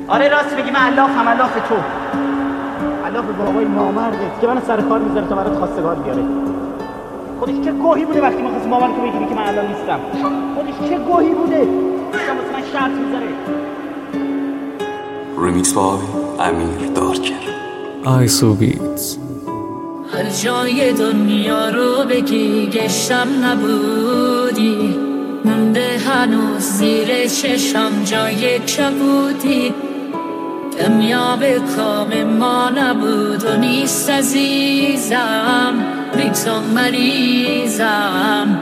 آره راست میگی، من علافم، علاف تو، علاف بابای نامرده که من سر کار میذاره تا برات خواستگار بیاره. خودش چه گوهی بوده وقتی ما خواستیم مامان تو بگیری که من الان نیستم؟ خودش چه گوهی بوده داشتم واسه من شرط میذاره. ریمیکس بای امیر دارکر. آیسو بیتز. هر جای دنیا رو بگی گشتم نبودی، مونده هنوز زیر چشم جای کبودی. دنیا به کام ما نبود و نیست عزیزم، بی تو مریضم.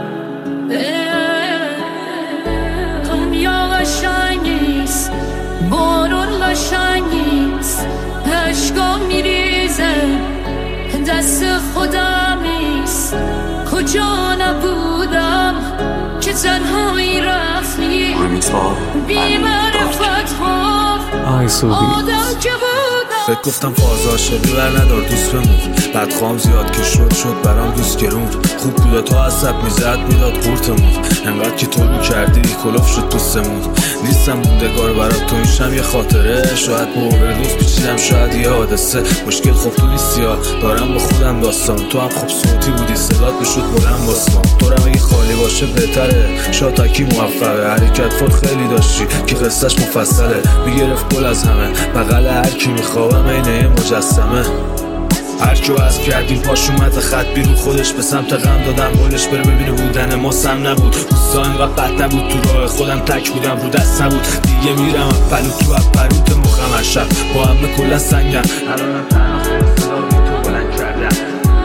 دنیا قشنگ نیست، بارون قشنگ نیست، عشقا میریزه دست خودم نیست. کجا نبودم که تنهایی رفتی، بی معرفت ها آدم که بودم. فکر گفتم فاز عاشقی بر ندار دوست بمون، بدخوام زیاد که شد برام دوست گرون. خوب بودا تو عصب میزد میداد قورتمون، انقدر که تو رو کردی کلوف شد دوستمون. نیستم موندگار برات تو میشم یه خاطره، شاید با اووردوز پیچیدم شاید یه حادثه. مشکل خب تو نیستی ها، دارم با خودم داستان. تو هم خوب صوتی بودی صدات بشود بلند باسمان. تو رو اگه خالی باشه بهتره، شاتاکی موفقه. حرکت فور خیلی داشتی که قصهش مفصله، میگرفت گل از همه بغل هر کی میخوابم اینه مجسمه. هر کیو از کردیم پاش اومد خط بیرون خودش به سمت غم دادم گلش بره ببینه بودن ما سم نبود. اوستا اینقدر بد نبود، تو راه خودم تک بودم رو دست نبود. دیگه میرم پلو تو پروت مخم هر شب با همه کلا سنگم. الانم تنها خود صدا بی تو بلند کردم.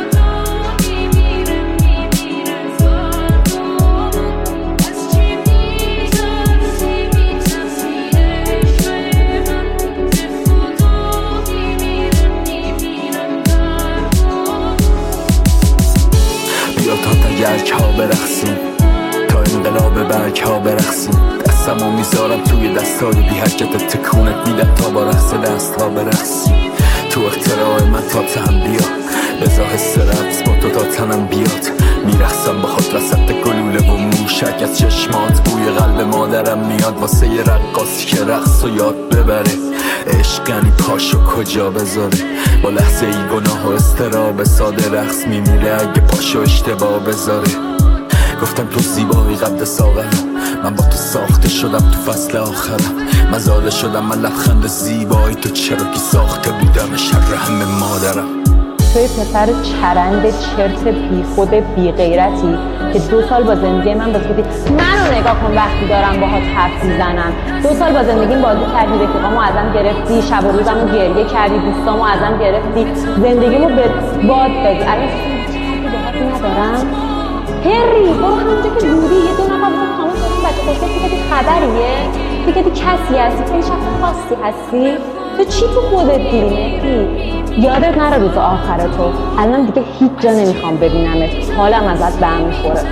گرک ها برقصیم تا انقلاب برگ ها برقصیم. دستمو میذارم توی دستای بی حرکت تکونت میدم تا با رقص دست ها برقصیم. تو اختراع من تا تن بیا، بزا حس رقص با تو تا تنم بیاد. میرقصم با خود وسط گلوله و موشک از چشمات. بوی قلب مادرم میاد واسه یه رقاصی که رقص و یاد ببره. عشق یعنی پاشو کجا بذاره، با لحظه ای گناه و استراب ساده رقص میمیره اگه پاشو اشتباه بذاره. گفتم تو زیبایی قبل ساغرم، من با تو ساخته شدم تو فصل آخرم. مزاده شدم من لبخند زیبایی تو چرا کی ساخته بودم شر همه مادرم. توی پسر چرند چرت بی خود بی غیرتی که 2 سال با زندگی من بازی کردی. منو نگاه کن وقتی دارم باهات حرف میزنم. 2 سال با زندگیم بازی کردی، رفیقامو ازم گرفتی، شب و روزمو گریه کردی، دوستامو ازم گرفتی، زندگیمو به باد دادی. الان چیزی باهات ندارم. هری برو همونجا که بودی یه 2 نفر برو خانم بریم بچه خوشبه فکر خبریه، فکر کسی هستی، فکر شخص خاصی هستی. تو چی تو خودت دیدی مهدی؟ یادت نره روز آخر تو. الان دیگه هیچ جا نمیخوام ببینمت، حالم ازت به هم میخوره.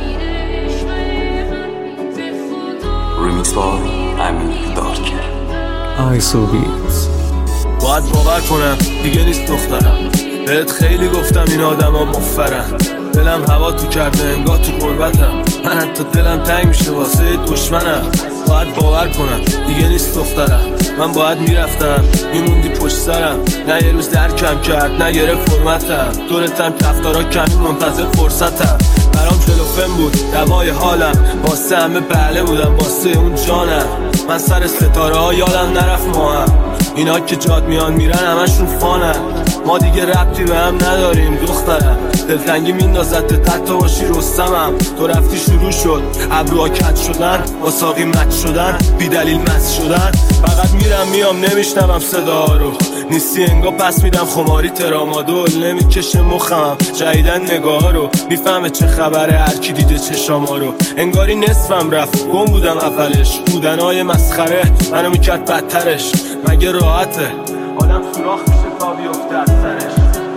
ریمیکس بای امیر دارکر. آیسو بیتز. باید باور کنم دیگه نیست دخترم، بهت خیلی گفتم این آدم ها مفرن. دلم هوا تو کرده انگاه تو قربتم، من حتی دلم تنگ میشه واسه دشمنم. باید باور کنم دیگه نیست دخترم، من باید میرفتم میموندی پشت سرم. نه یه روز درکم کرد نه گرفت فرمتم، دورتم کفتارا کمی منتظر فرصتم. برام جلوفن بود دوای حالم، واسه همه بله بودم واسه اون جانم. من سر ستاره ها یادم نرفت ما هم، اینا که جاد میان میرن همشون فانن. ما دیگه ربطی به هم نداریم دخترم، دلتنگی میندازد حتی باشی رستمم. تو رفتی شروع شد ابروها کج شدن، با ساقی مچ شدن، بی دلیل مس شدن. فقط میرم میام نمیشنوم صدا رو، نیستی انگا پس میدم خماری ترامادول. نمیکشه مخم جدیدن نگاه رو، میفهمه چه خبره هر کی دیده چشاما رو. انگاری نصفم رفت گم بودم اولش، بودنهای مسخره منو میکرد بدترش. مگه راحته آدم سوراخ میشه تا بیفته از سرش.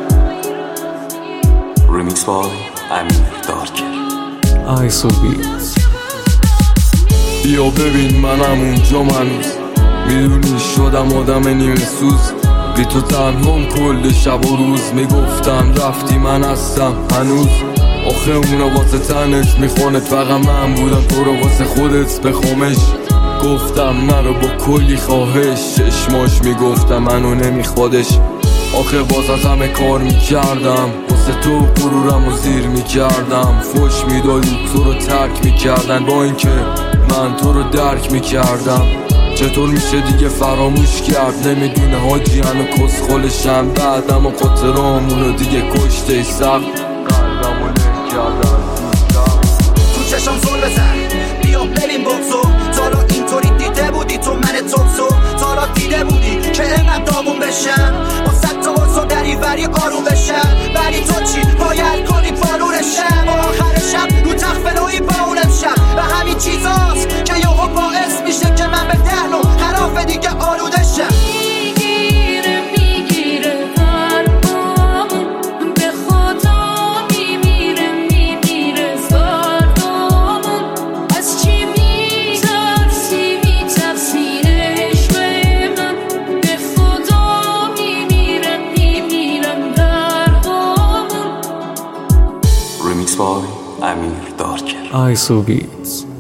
ریمیکس بای امیر دارکر. آیسو بیتز. بیا ببین منم اونجا منوز، میدونی شدم آدم نیمه سوز. بی تو تنهام کل شب و روز، میگفتم رفتی من هستم هنوز. آخه اونا واسه تنت میخوانت، فقط من بودم تو رو واسه خودت بخوامش. گفتم نرو با کلی خواهش، چشماش میگفتم منو نمیخوادش. آخه واسه همه کار میکردم، واسه تو غرورم و زیر میکردم. فوش میدادی تو رو ترک میکردن با اینکه من تو رو درک میکردم. چطور میشه دیگه فراموش کرد؟ نمیدونه حاجی هنو کسخلشم. بعدم و خاطرامونو دیگه کشته سخت قلبمو له کردن. تو چشم زل بزن بیا بریم بغضو. تالا اینطوری دیده بودی تو من توبسو؟ تالا دیده بودی که اینقدر داغون بشم؟ با صد تا قرص و دریوری آروم بشم؟ ولی تو چی؟ باید کنی بارونشم و آخر شب رو تخت فلوی با اونم شم. و همین چیزاست که یهو باعث میشه که من به دهن و خرافه دیگه آلوده شم. Remix by Amir Darker. ISO Beats.